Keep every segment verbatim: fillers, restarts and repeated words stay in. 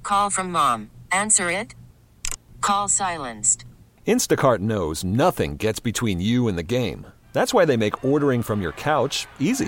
call from mom. Answer it. Call silenced. Instacart knows nothing gets between you and the game. That's why they make ordering from your couch easy.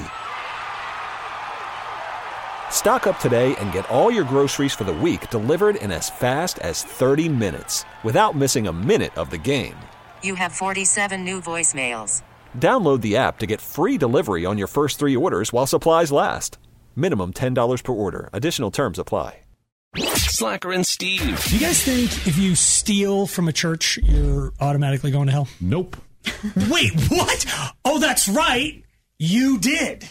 Stock up today and get all your groceries for the week delivered in as fast as thirty minutes without missing a minute of the game. You have forty-seven new voicemails. Download the app to get free delivery on your first three orders while supplies last. Minimum ten dollars per order. Additional terms apply. Slacker and Steve. Do you guys think if you steal from a church, you're automatically going to hell? Nope. Wait, what? Oh, that's right. You did.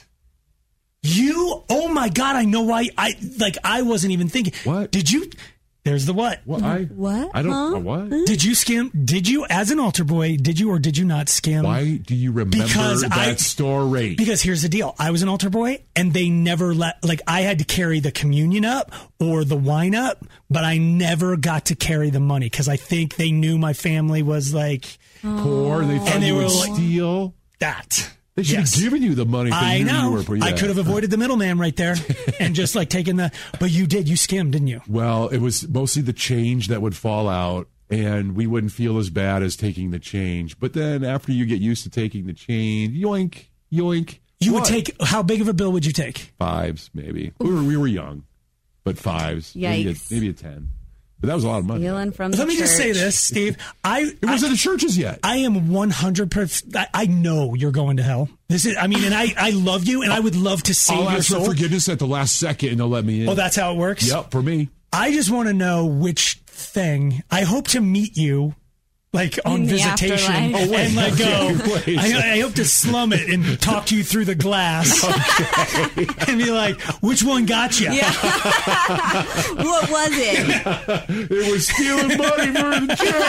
You, oh my God, I know why. I, like, I wasn't even thinking. What? Did you, there's the what. What? I, what? I don't, huh? uh, what? Did you skim, did you, as an altar boy, did you or did you not skim? Why do you remember because that I, story? Because here's the deal. I was an altar boy and they never let, like, I had to carry the communion up or the wine up, but I never got to carry the money because I think they knew my family was like, poor. They thought and they you were would like, steal. That. They should Yes. have given you the money. If they I knew know. You were poor. Yeah. I could have avoided the middleman right there and just like taken the. But you did. You skimmed, didn't you? Well, it was mostly the change that would fall out, and we wouldn't feel as bad as taking the change. But then after you get used to taking the change, yoink, yoink. You what? would take. How big of a bill would you take? Fives, maybe. We were we were young, but fives, maybe a, Yikes. maybe a ten. But that was a lot of money. Stealing from the Let me just say church. this, Steve. I It wasn't I, the churches yet. I am one hundred percent. I, I know you're going to hell. This is. I mean, and I, I love you, and I would love to save I'll your ask soul. for forgiveness at the last second, and they'll let me in. Oh, that's how it works. Yep, for me. I just want to know which thing. I hope to meet you, like on In the visitation, afterlife. oh, and like go. Wait. I, I hope to slum it and talk you through the glass, Okay. and be like, "Which one got you?" Yeah. What was it? It was stealing money from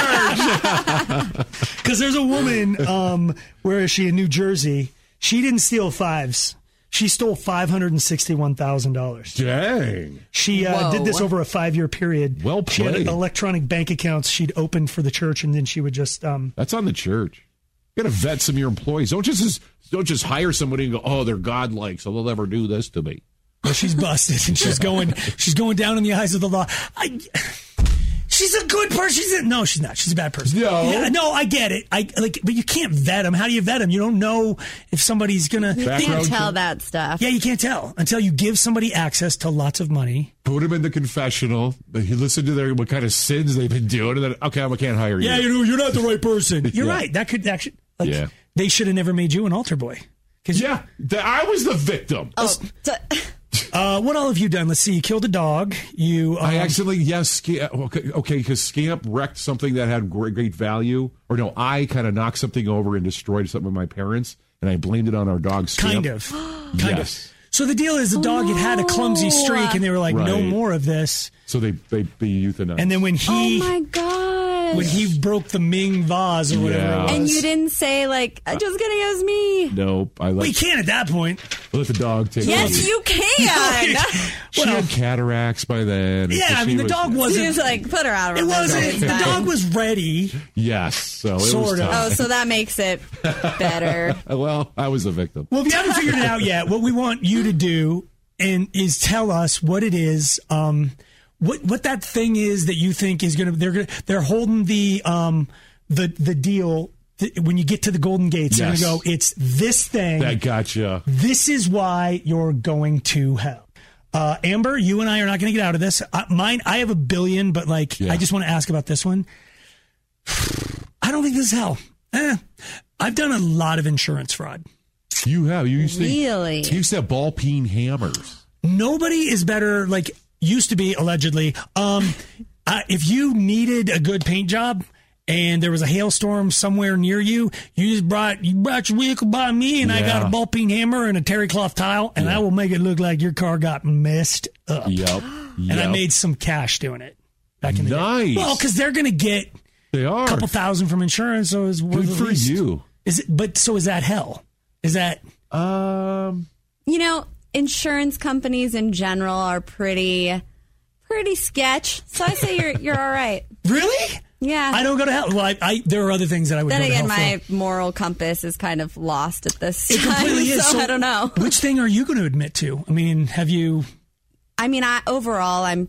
the church. Because there's a woman. Um, where is she in New Jersey? She didn't steal fives. She stole five hundred and sixty-one thousand dollars. Dang. She uh, Whoa. did this over a five-year period. Well She had played. electronic bank accounts she'd opened for the church, and then she would just. Um, That's on the church. You got to vet some of your employees. Don't just don't just hire somebody and go, oh, they're godlike, so they'll never do this to me. well, she's busted, and she's going. She's going down in the eyes of the law. I. She's a good person. She's a, no, she's not. She's a bad person. No. Yeah, no, I get it. I like, but you can't vet them. How do you vet them? You don't know if somebody's gonna. You Background can't tell check. that stuff. Yeah, you can't tell until you give somebody access to lots of money. Put them in the confessional. You listen to their what kind of sins they've been doing, and then okay, I can't hire you. Yeah, you know, you're not the right person. You're Yeah. right. That could actually. Like, Yeah. They should have never made you an altar boy. Cause Yeah, th- I was the victim. Oh, so- Uh, what all have you done? Let's see. You killed a dog. You. Um, I accidentally, yes, Sca- okay, because Scamp wrecked something that had great, great value. Or no, I kind of knocked something over and destroyed something with my parents, and I blamed it on our dog, Scamp. Kind of. Kind Yes. of. So the deal is the dog had had a clumsy streak, and they were like, no Right. more of this. So they they, they euthanized. And then when he oh my gosh. when he broke the Ming vase or whatever Yeah. it was. And you didn't say like, uh, just kidding, it was me. Nope, I Well, let, you can't at that point. let the dog take Yes, it. you can. She Well, had cataracts by then. yeah, so I she mean, the was- dog He wasn't. was like, put her out of It her wasn't. misery. The It's dog fine. was ready. Yes, so it Sort was of. tough. Oh, so that makes it better. Well, I was the victim. Well, if you haven't figured it out yet, what we want you to do and is tell us what it is, um, what what that thing is that you think is gonna they're gonna they're holding the um the the deal th- when you get to the Golden Gates. Yes. They're gonna go. It's this thing. That gotcha. This is why you're going to hell. Uh, Amber, you and I are not going to get out of this. Uh, mine, I have a billion, but like, Yeah. I just want to ask about this one. I don't think this is hell. Eh, I've done a lot of insurance fraud. You have. You used to, Really? You used to have ball peen hammers. Nobody is better, like, used to be, allegedly. Um, uh, if you needed a good paint job and there was a hailstorm somewhere near you, you just brought you brought your vehicle by me, and I got Yeah. a ball peen hammer and a terry cloth tile, and I will make it look like your car got messed up. Yep. And I made some cash doing it back in the Nice. day. Well, because they're going to get They are. a couple thousand from insurance, so it's worth Good the for least. you. Is it? But so is that hell? Is that? Um. You know, insurance companies in general are pretty, pretty sketch. So I say you're you're all right. Really? Yeah. I don't go to hell. Well, I, I there are other things that I would Then go again, to hell my for. moral compass is kind of lost at this It time. completely is. So, So I don't know. Which thing are you going to admit to? I mean, have you? I mean, I overall, I'm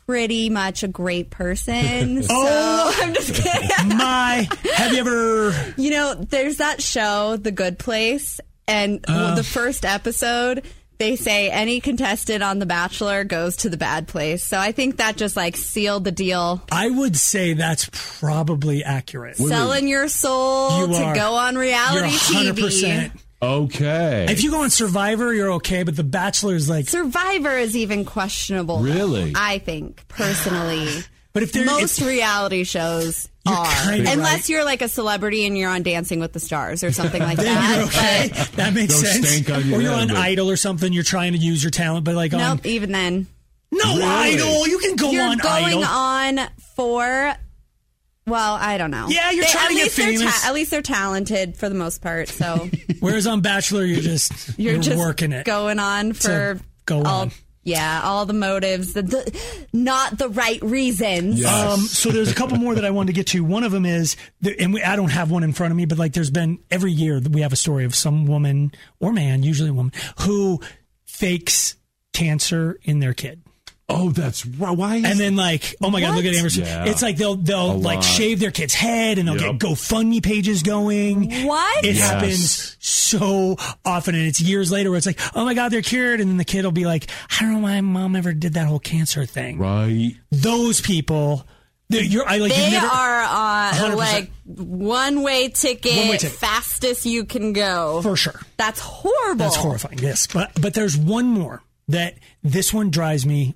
pretty much a great person. So Oh, I'm just kidding. My, have you ever? You know, there's that show, The Good Place, and Uh. the first episode, they say any contestant on The Bachelor goes to the bad place. So I think that just like sealed the deal. I would say that's probably accurate. Selling your soul You to are. go on reality You're one hundred T V. percent. Okay. If you go on Survivor, you're okay, but The Bachelor is like. Survivor is even questionable. though, Really? I think, personally. But if there, Most if, reality shows You're are. kinda Unless right. you're like a celebrity and you're on Dancing with the Stars or something like then that. you're okay. But That makes Don't sense. stank on your Or you're head, on but- Idol or something. You're trying to use your talent, but like on nope, even then. no Really? Idol. You can go You're on going Idol. on for, well, I don't know. Yeah, you're They- trying at to get least they're famous. at least they're talented for the most part. So Whereas on Bachelor, you're just you're, you're, just working it. going on for go all, on. yeah, all the motives, the, the not the right reasons. Yes. Um, so there's a couple more that I wanted to get to. One of them is, and we, I don't have one in front of me, but like there's been every year that we have a story of some woman or man, usually a woman, who fakes cancer in their kid. Oh, that's right. Why? Is And then like, oh my God, look at Amber. Yeah. It's like they'll they'll A like lot. shave their kid's head and they'll Yep. get GoFundMe pages going. What? It Yes. happens so often, and it's years later where it's like, oh my God, they're cured, and then the kid will be like, I don't know why my mom ever did that whole cancer thing. right. Those people, they're- you're I like They you've never, are on one hundred percent. like one way ticket, One-way ticket. fastest you can go. for sure. That's horrible. That's horrifying. Yes, but but there's one more that this one drives me.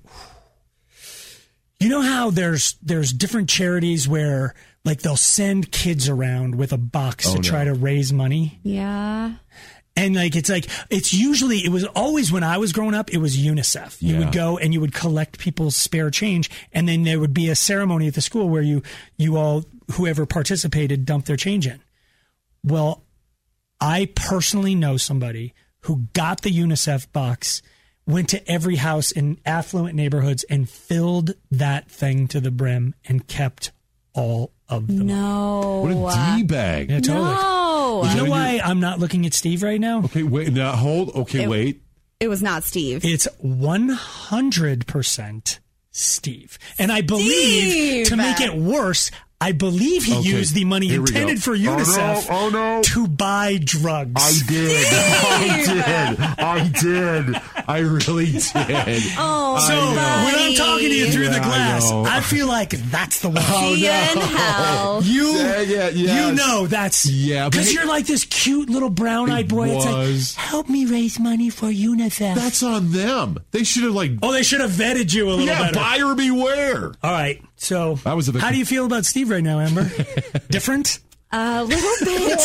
You know how there's there's different charities where like they'll send kids around with a box Oh, to no. try to raise money, Yeah. and like it's like it's usually it was always when I was growing up it was UNICEF. You Yeah. would go and you would collect people's spare change, and then there would be a ceremony at the school where you you all whoever participated dumped their change in. Well, I personally know somebody who got the UNICEF box, went to every house in affluent neighborhoods and filled that thing to the brim and kept all of the money. No. What a D bag. Yeah, totally. No. You know that why I'm not looking at Steve right now? Okay, wait. Now hold. Okay, It- wait. It was not Steve. It's one hundred percent Steve. And I believe, Steve! to make it worse, I believe he Okay, used the money here we intended go. for Oh, no, UNICEF oh, no. to buy drugs. I did. I did. I did. I really did. Oh, So when I'm buddy. talking to you through the Yeah, I glass, know. I, feel like that's the one. See ya in hell. You, Yeah, yeah, yes. you know that's Yeah, but because hey- you're like this cute little brown-eyed It boy. It's was. like, help me raise money for UNICEF. That's on them. They should have like. oh, they should have vetted you a little yeah, better. buyer beware. All right, so That was a- how do you feel about Steve right now, Amber? Different? A little bit.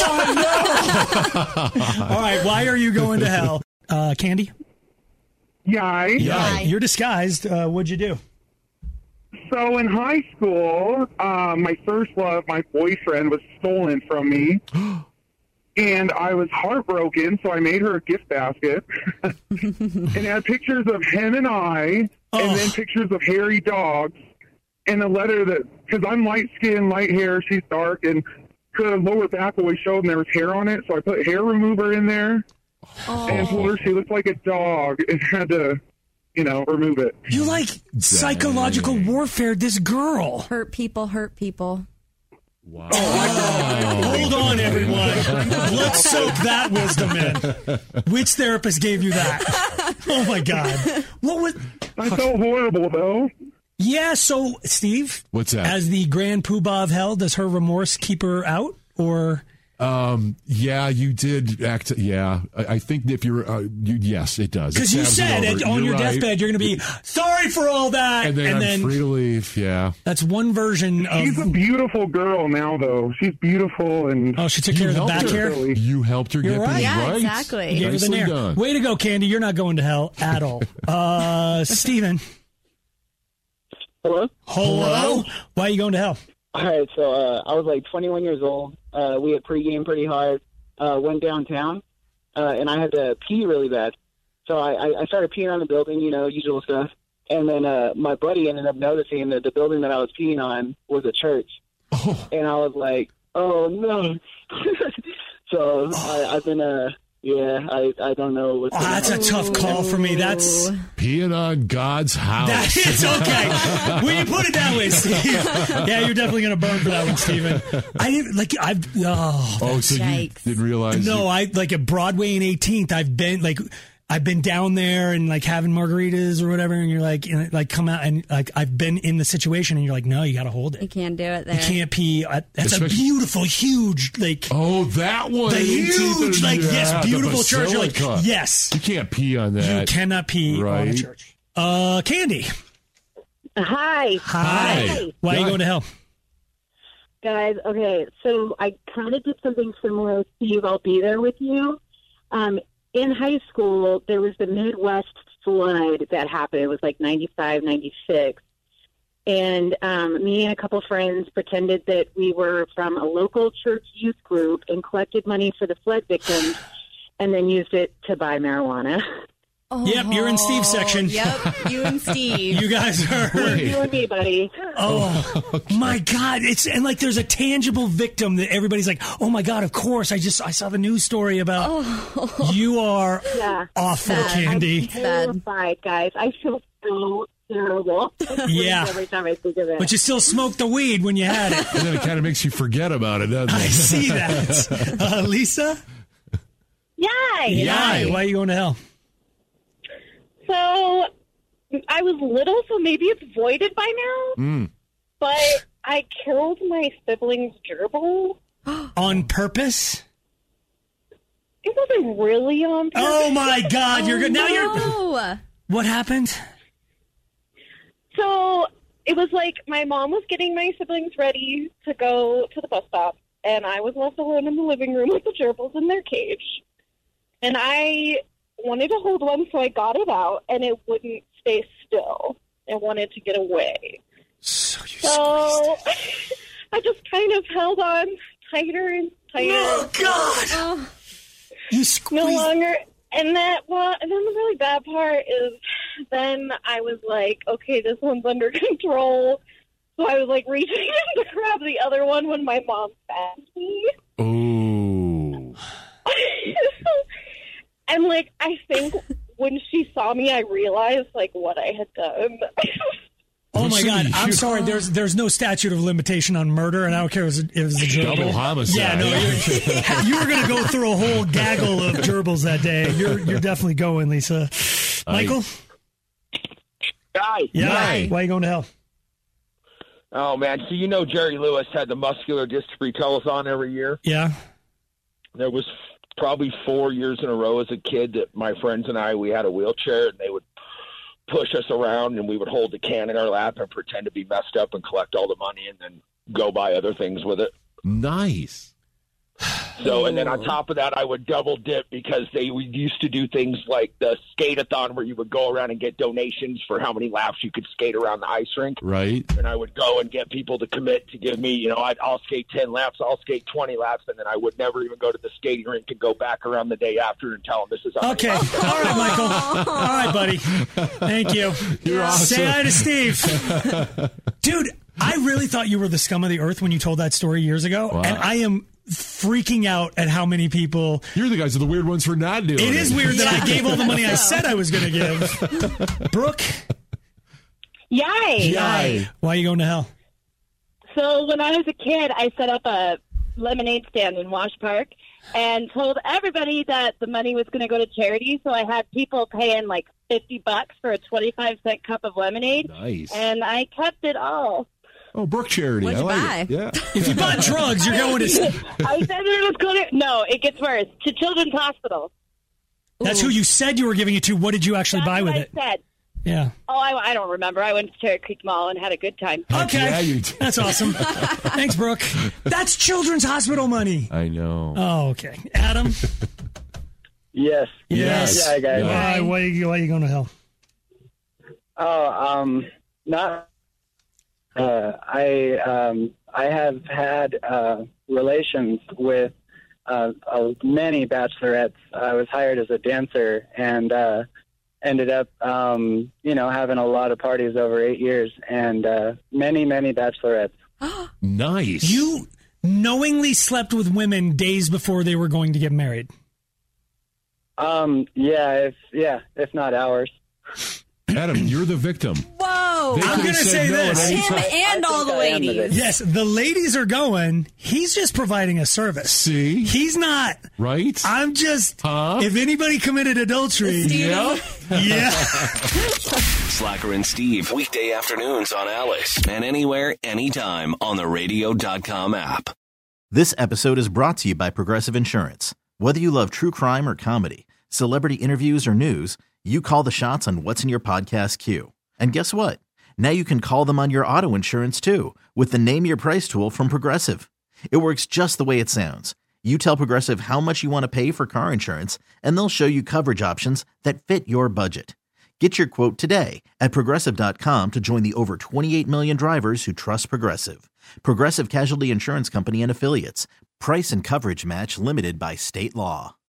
All right, why are you going to hell? Uh, Candy? Yeah. Yeah. You're disguised. Uh, what'd you do? So in high school, uh, my first love, my boyfriend, was stolen from me. And I was heartbroken, so I made her a gift basket. And it had pictures of him and I, Oh. and then pictures of hairy dogs, and a letter that, because I'm light skinned, light hair, she's dark, and the lower back always showed and there was hair on it, so I put hair remover in there and told her she looked like a dog and had to, you know, remove it. You like psychological warfare this girl. Hurt people, hurt people. Wow. Hold on, everyone. Let's soak that wisdom in. Which therapist gave you that? Oh, my God. What was... I felt horrible, though. Yeah, so, Steve. What's that? As the grand poobah of hell, does her remorse keep her out? Or... Um. Yeah, you did act. Yeah, I, I think if you're, uh, you, yes, it does. Because It you stabs it said over. it, on You're your right. deathbed, you're going to be sorry for all that. and then I'm free to leave. Yeah. That's one version of... She's a beautiful girl now, though. She's beautiful, and Oh, she took care of the helped back her. hair? You helped her You're get right. things Yeah, right. exactly. You gave her the Nicely nair. done. Way to go, Candy. You're not going to hell at all. Uh, Steven. Hello? Hello? Why are you going to hell? All right, so uh, I was like twenty-one years old. Uh, we had pregame pretty hard. Uh, went downtown, uh, and I had to pee really bad. So I, I I started peeing on the building, you know, usual stuff. And then uh, my buddy ended up noticing that the building that I was peeing on was a church. Oh. And I was like, oh, no. So I, I've been uh, Yeah, I, I don't know. What's Oh, that's a tough call for me. That's peeing on God's house. that is okay. When you put it that way, Steve. Yeah, you're definitely going to burn for that one, Steven. I didn't like. I've oh, oh, so you Yikes. didn't realize? no, you- I like at Broadway and eighteenth. I've been like. I've been down there and like having margaritas or whatever, and you're like, and like come out and like I've been in the situation, and you're like, no, you got to hold You it. can't do it there. You can't pee. Uh, that's Especially- a beautiful, huge, like Oh, that one. the huge, like Yeah, yes, the beautiful church. You're like, basilica. yes, You can't pee on you that. cannot pee on a Right. church. Uh, Candy, Hi. hi. Why are you Hi. going to hell? Guys, okay, so I kind of did something similar with Steve. I'll be there with you. Um, in high school, there was the Midwest flood that happened. It was like ninety-five, ninety-six. And um, me and a couple friends pretended that we were from a local church youth group and collected money for the flood victims and then used it to buy marijuana. Oh, Yep, you're in Steve's section. Yep, you and Steve. You guys are. Wait. You and me, buddy. Oh my God! It's and like there's a tangible victim that everybody's like, oh my God! Of course, I just I saw the news story about. Oh. You are Yeah. awful, Sad. Candy. Terrified, guys. I feel so terrible. Yeah. Every time I think of it. But you still smoked the weed when you had it. And then it kind of makes you forget about it, doesn't it? I see that. Uh, Lisa? Yay! Yay. Why are you going to hell? So I was little, so maybe it's voided by now. Mm. But I killed my sibling's gerbil. On purpose? It wasn't really on purpose. Oh my God! You're good. Now you're. No. What happened? So it was like my mom was getting my siblings ready to go to the bus stop, and I was left alone in the living room with the gerbils in their cage. And I wanted to hold one, so I got it out, and it wouldn't stay still. It wanted to get away. So you So squeezed. I just kind of held on tighter and tighter. Oh God! Oh. You No squeezed. longer. And that, well, and then the really bad part is then I was like, okay, this one's under control. So I was like reaching in to grab the other one when my mom found me. Ooh. And like, I think when she saw me, I realized like what I had done. Oh my Listen, God! I'm you- sorry. There's there's no statute of limitation on murder, and I don't care if it was a, if it was a gerbil. Double homicide. Yeah, no, you're, you were going to go through a whole gaggle of gerbils that day. You're you're definitely going, Lisa. Michael? Guy. Yeah. Hi. Why are you going to hell? Oh, man. So you know Jerry Lewis had the muscular dystrophy telethon every year? Yeah. There was probably four years in a row as a kid that my friends and I, we had a wheelchair, and they would push us around, and we would hold the can in our lap and pretend to be messed up and collect all the money and then go buy other things with it. Nice. So, and then on top of that, I would double dip because they we used to do things like the skate-a-thon where you would go around and get donations for how many laps you could skate around the ice rink. Right. And I would go and get people to commit to give me, you know, I'd, I'll skate ten laps, I'll skate twenty laps, and then I would never even go to the skating rink and go back around the day after and tell them this is how Okay. many All laps. right, Michael. All right, buddy. Thank you. You're awesome. Say hi to Steve. Dude, I really thought you were the scum of the earth when you told that story years ago. Wow. And I am freaking out at how many people. You're the guys are the weird ones for not doing it. It is weird that I gave all the money I said I was going to give. Brooke? Yay! Yay. Why are you going to hell? So when I was a kid, I set up a lemonade stand in Wash Park and told everybody that the money was going to go to charity. So I had people paying like fifty bucks for a twenty-five cent cup of lemonade. Nice. And I kept it all. Oh, Brooke Charity. What'd I you like buy? it. Yeah. If you bought drugs, you're going to. I said it was going to, no, it gets worse, to Children's Hospital. That's who you said you were giving it to. What did you actually That's buy what with I it? said. Yeah. Oh, I, I don't remember. I went to Cherry Creek Mall and had a good time. Okay. Yeah, you did. That's awesome. Thanks, Brooke. That's Children's Hospital money. I know. Oh, okay. Adam? Yes. Yes. Yeah, guys. Why, why, are you, why are you going to hell? Oh, um, not. Uh, I um, I have had uh, relations with uh, uh, many bachelorettes. I was hired as a dancer and uh, ended up, um, you know, having a lot of parties over eight years and uh, many, many bachelorettes. Nice. You knowingly slept with women days before they were going to get married. Um, yeah, if yeah, if not hours. Adam, you're the victim. Whoa. They I'm could've going to said say no at this. any Him time. and all the I am the ladies. victim. Yes, the ladies are going. He's just providing a service. See? He's not. Right? I'm just. Huh? If anybody committed adultery. Steve. Yeah. Yeah. Slacker and Steve, weekday afternoons on Alice. And anywhere, anytime on the radio dot com app. This episode is brought to you by Progressive Insurance. Whether you love true crime or comedy, celebrity interviews or news, you call the shots on what's in your podcast queue. And guess what? Now you can call them on your auto insurance too with the Name Your Price tool from Progressive. It works just the way it sounds. You tell Progressive how much you want to pay for car insurance, and they'll show you coverage options that fit your budget. Get your quote today at Progressive dot com to join the over twenty-eight million drivers who trust Progressive. Progressive Casualty Insurance Company and Affiliates. Price and coverage match limited by state law.